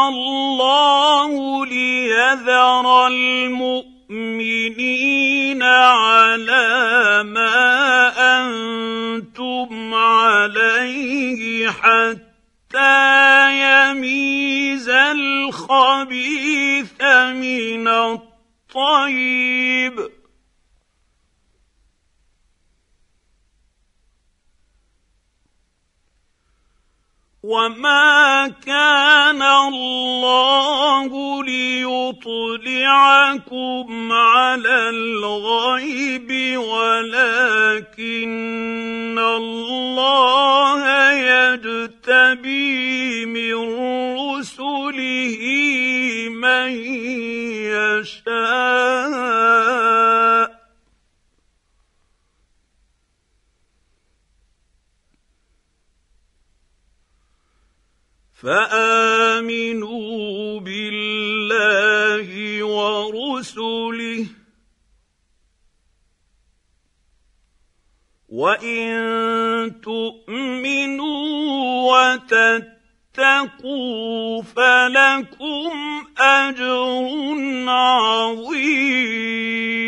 الله ليذر المؤمنين على ما أنتم عليه حتى يميز الخبيث من الطيب، وما كان الله ليطلعكم على الغيب ولكن الله يجتبي من رسله من يشاء، فآمنوا بالله ورسله، وإن تؤمنوا وتتقوا فلكم أجر عظيم.